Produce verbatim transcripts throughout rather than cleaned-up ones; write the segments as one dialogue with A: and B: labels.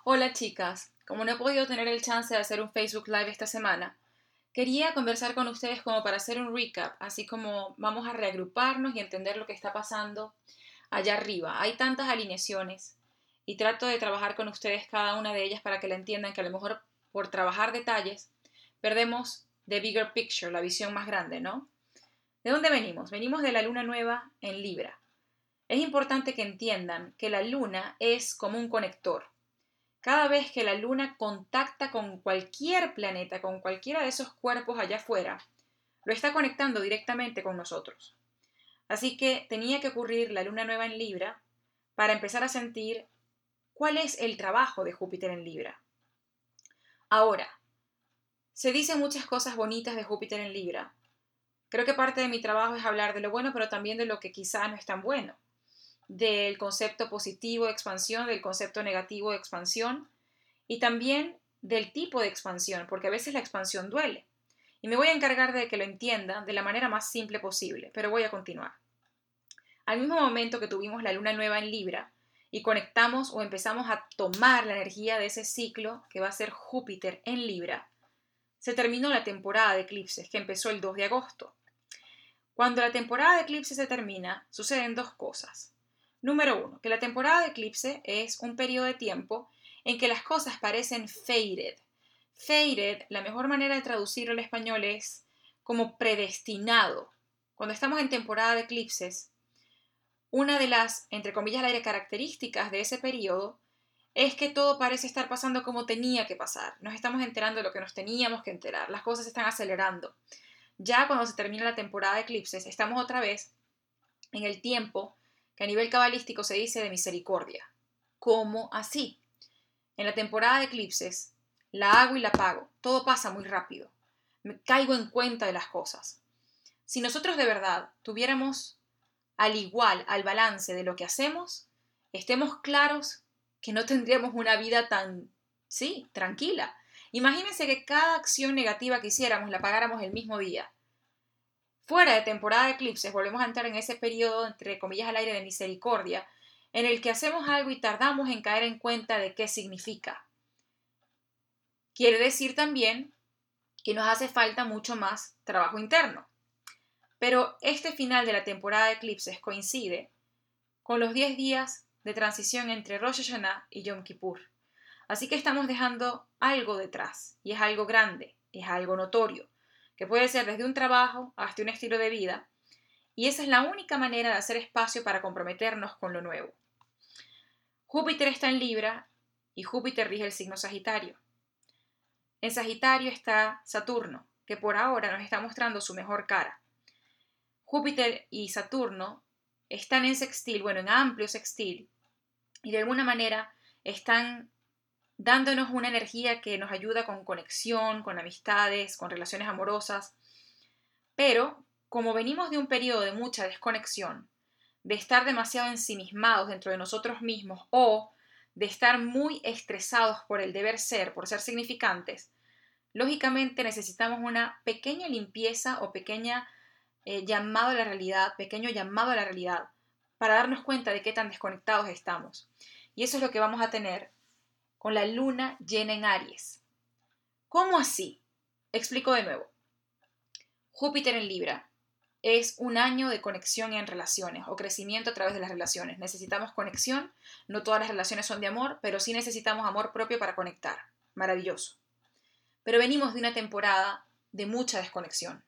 A: Hola chicas, como no he podido tener el chance de hacer un Facebook Live esta semana, quería conversar con ustedes como para hacer un recap, así como vamos a reagruparnos y entender lo que está pasando allá arriba. Hay tantas alineaciones y trato de trabajar con ustedes cada una de ellas para que la entiendan, que a lo mejor por trabajar detalles perdemos the bigger picture, la visión más grande, ¿no? ¿De dónde venimos? Venimos de la luna nueva en Libra. Es importante que entiendan que la luna es como un conector. Cada vez que la luna contacta con cualquier planeta, con cualquiera de esos cuerpos allá afuera, lo está conectando directamente con nosotros. Así que tenía que ocurrir la luna nueva en Libra para empezar a sentir cuál es el trabajo de Júpiter en Libra. Ahora, se dicen muchas cosas bonitas de Júpiter en Libra. Creo que parte de mi trabajo es hablar de lo bueno, pero también de lo que quizá no es tan bueno. Del concepto positivo de expansión, del concepto negativo de expansión, y también del tipo de expansión, porque a veces la expansión duele. Y me voy a encargar de que lo entiendan de la manera más simple posible, pero voy a continuar. Al mismo momento que tuvimos la luna nueva en Libra y conectamos o empezamos a tomar la energía de ese ciclo que va a ser Júpiter en Libra, se terminó la temporada de eclipses que empezó el dos de agosto. Cuando la temporada de eclipses se termina, suceden dos cosas. Número uno, que la temporada de eclipse es un periodo de tiempo en que las cosas parecen faded. Faded, la mejor manera de traducirlo al español es como predestinado. Cuando estamos en temporada de eclipses, una de las, entre comillas, las características de ese periodo es que todo parece estar pasando como tenía que pasar. Nos estamos enterando de lo que nos teníamos que enterar. Las cosas se están acelerando. Ya cuando se termina la temporada de eclipses, estamos otra vez en el tiempo que a nivel cabalístico se dice de misericordia. ¿Cómo así? En la temporada de eclipses, la hago y la pago. Todo pasa muy rápido. Me caigo en cuenta de las cosas. Si nosotros de verdad tuviéramos al igual, al balance de lo que hacemos, estemos claros que no tendríamos una vida tan, sí, tranquila. Imagínense que cada acción negativa que hiciéramos la pagáramos el mismo día. Fuera de temporada de eclipses, volvemos a entrar en ese periodo, entre comillas, al aire de misericordia, en el que hacemos algo y tardamos en caer en cuenta de qué significa. Quiere decir también que nos hace falta mucho más trabajo interno. Pero este final de la temporada de eclipses coincide con los diez días de transición entre Rosh Hashanah y Yom Kippur. Así que estamos dejando algo detrás, y es algo grande, es algo notorio, que puede ser desde un trabajo hasta un estilo de vida, y esa es la única manera de hacer espacio para comprometernos con lo nuevo. Júpiter está en Libra y Júpiter rige el signo Sagitario. En Sagitario está Saturno, que por ahora nos está mostrando su mejor cara. Júpiter y Saturno están en sextil, bueno, en amplio sextil, y de alguna manera están dándonos una energía que nos ayuda con conexión, con amistades, con relaciones amorosas. Pero, como venimos de un periodo de mucha desconexión, de estar demasiado ensimismados dentro de nosotros mismos o de estar muy estresados por el deber ser, por ser significantes, lógicamente necesitamos una pequeña limpieza o pequeña eh, llamado a la realidad, pequeño llamado a la realidad, para darnos cuenta de qué tan desconectados estamos. Y eso es lo que vamos a tener con la luna llena en Aries. ¿Cómo así? Explico de nuevo. Júpiter en Libra es un año de conexión en relaciones o crecimiento a través de las relaciones. Necesitamos conexión, no todas las relaciones son de amor, pero sí necesitamos amor propio para conectar. Maravilloso. Pero venimos de una temporada de mucha desconexión.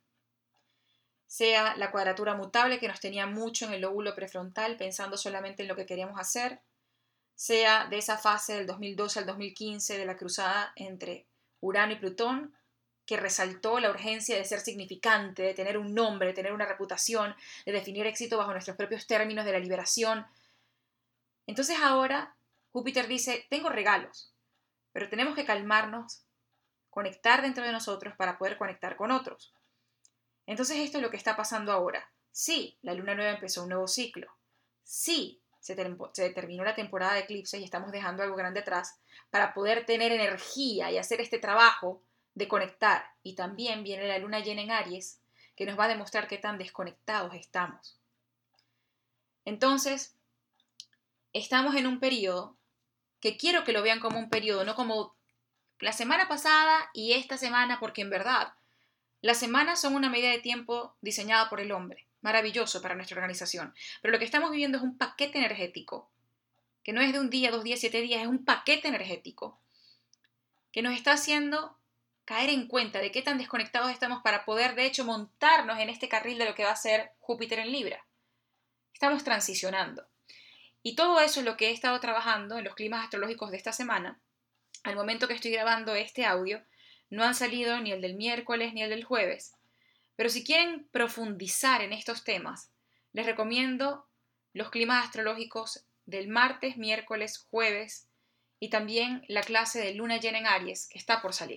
A: Sea la cuadratura mutable que nos tenía mucho en el lóbulo prefrontal pensando solamente en lo que queríamos hacer, sea de esa fase del dos mil doce al dos mil quince de la cruzada entre Urano y Plutón, que resaltó la urgencia de ser significante, de tener un nombre, de tener una reputación, de definir éxito bajo nuestros propios términos de la liberación. Entonces ahora Júpiter dice, tengo regalos, pero tenemos que calmarnos, conectar dentro de nosotros para poder conectar con otros. Entonces esto es lo que está pasando ahora. Sí, la luna nueva empezó un nuevo ciclo. Sí, se, ter se terminó la temporada de eclipses y estamos dejando algo grande atrás para poder tener energía y hacer este trabajo de conectar. Y también viene la luna llena en Aries, que nos va a demostrar qué tan desconectados estamos. Entonces, estamos en un periodo que quiero que lo vean como un periodo, no como la semana pasada y esta semana, porque en verdad las semanas son una medida de tiempo diseñada por el hombre, maravilloso para nuestra organización, pero lo que estamos viviendo es un paquete energético, que no es de un día, dos días, siete días, es un paquete energético que nos está haciendo caer en cuenta de qué tan desconectados estamos para poder, de hecho, montarnos en este carril de lo que va a ser Júpiter en Libra. Estamos transicionando. Y todo eso es lo que he estado trabajando en los climas astrológicos de esta semana. Al momento que estoy grabando este audio, no han salido ni el del miércoles ni el del jueves. Pero si quieren profundizar en estos temas, les recomiendo los climas astrológicos del martes, miércoles, jueves y también la clase de luna llena en Aries que está por salir.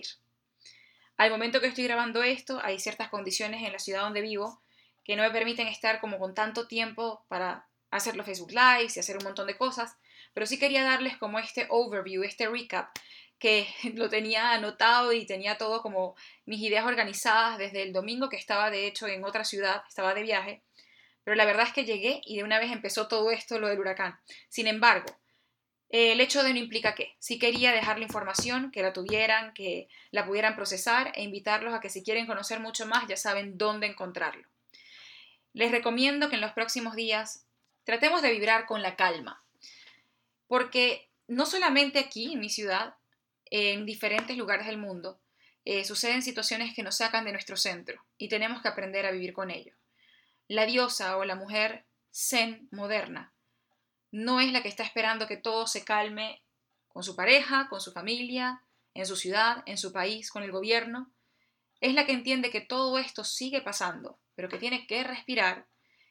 A: Al momento que estoy grabando esto, hay ciertas condiciones en la ciudad donde vivo que no me permiten estar como con tanto tiempo para hacer los Facebook Lives y hacer un montón de cosas, pero sí quería darles como este overview, este recap, que lo tenía anotado y tenía todo como mis ideas organizadas desde el domingo, que estaba de hecho en otra ciudad, estaba de viaje, pero la verdad es que llegué y de una vez empezó todo esto, lo del huracán. Sin embargo, eh, el hecho de no implica que sí quería dejar la información, que la tuvieran, que la pudieran procesar e invitarlos a que si quieren conocer mucho más ya saben dónde encontrarlo. Les recomiendo que en los próximos días tratemos de vibrar con la calma, porque no solamente aquí en mi ciudad, en diferentes lugares del mundo, eh, suceden situaciones que nos sacan de nuestro centro y tenemos que aprender a vivir con ello. La diosa o la mujer zen moderna no es la que está esperando que todo se calme con su pareja, con su familia, en su ciudad, en su país, con el gobierno. Es la que entiende que todo esto sigue pasando, pero que tiene que respirar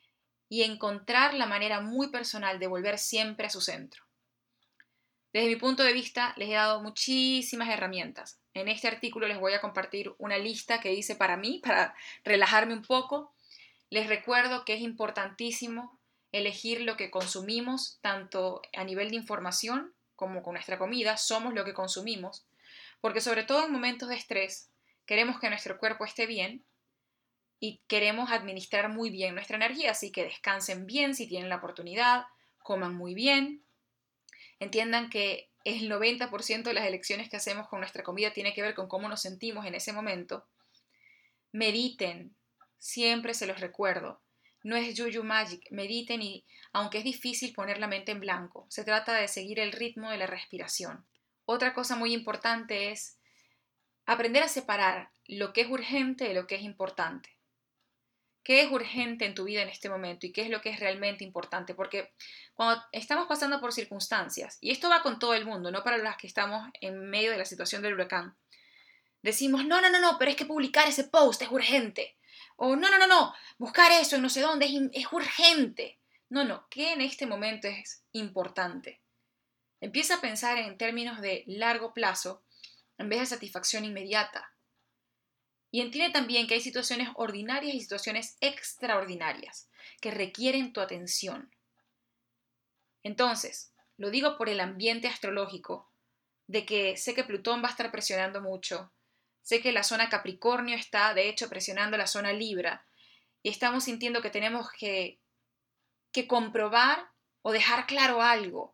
A: y encontrar la manera muy personal de volver siempre a su centro. Desde mi punto de vista, les he dado muchísimas herramientas. En este artículo les voy a compartir una lista que hice para mí, para relajarme un poco. Les recuerdo que es importantísimo elegir lo que consumimos, tanto a nivel de información como con nuestra comida. Somos lo que consumimos, porque sobre todo en momentos de estrés, queremos que nuestro cuerpo esté bien y queremos administrar muy bien nuestra energía, así que descansen bien si tienen la oportunidad, coman muy bien. Entiendan que el noventa por ciento de las elecciones que hacemos con nuestra comida tiene que ver con cómo nos sentimos en ese momento. Mediten, siempre se los recuerdo. No es yuyu magic, mediten y, aunque es difícil poner la mente en blanco, se trata de seguir el ritmo de la respiración. Otra cosa muy importante es aprender a separar lo que es urgente de lo que es importante. ¿Qué es urgente en tu vida en este momento y qué es lo que es realmente importante? Porque cuando estamos pasando por circunstancias, y esto va con todo el mundo, no para las que estamos en medio de la situación del huracán, decimos, no, no, no, no, pero es que publicar ese post es urgente. O no, no, no, no, buscar eso en no sé dónde es, es urgente. No, no, ¿qué en este momento es importante? Empieza a pensar en términos de largo plazo en vez de satisfacción inmediata. Y entiende también que hay situaciones ordinarias y situaciones extraordinarias que requieren tu atención. Entonces, lo digo por el ambiente astrológico, de que sé que Plutón va a estar presionando mucho, sé que la zona Capricornio está, de hecho, presionando la zona Libra, y estamos sintiendo que tenemos que, que comprobar o dejar claro algo.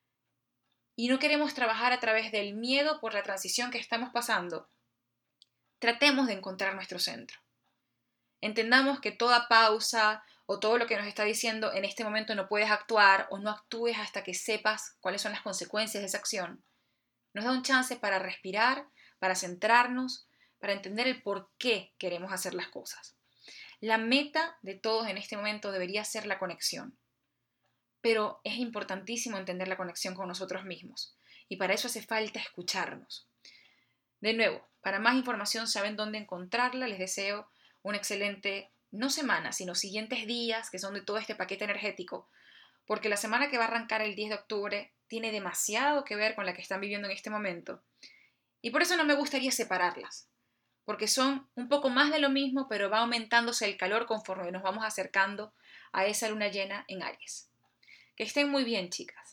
A: Y no queremos trabajar a través del miedo por la transición que estamos pasando. Tratemos de encontrar nuestro centro. Entendamos que toda pausa o todo lo que nos está diciendo en este momento no puedes actuar o no actúes hasta que sepas cuáles son las consecuencias de esa acción. Nos da un chance para respirar, para centrarnos, para entender el por qué queremos hacer las cosas. La meta de todos en este momento debería ser la conexión. Pero es importantísimo entender la conexión con nosotros mismos. Y para eso hace falta escucharnos. De nuevo, para más información saben dónde encontrarla. Les deseo una excelente, no semana, sino siguientes días, que son de todo este paquete energético. Porque la semana que va a arrancar el diez de octubre tiene demasiado que ver con la que están viviendo en este momento. Y por eso no me gustaría separarlas. Porque son un poco más de lo mismo, pero va aumentándose el calor conforme nos vamos acercando a esa luna llena en Aries. Que estén muy bien, chicas.